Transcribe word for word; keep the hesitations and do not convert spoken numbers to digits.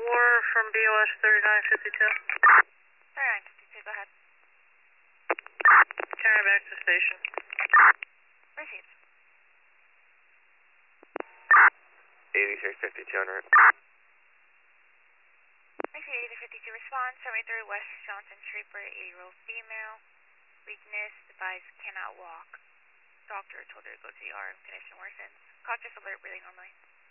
four from B O S thirty-nine fifty-two. thirty-nine fifty-two, go ahead. Turn back to station. Received. eighty-six fifty-two on route. Received eighty fifty-two response, seventy-three West Johnson Street for eighty-year-old female. Weakness, device cannot walk. Doctor told her to go to the E R if condition worsens. Conscious alert, breathing normally.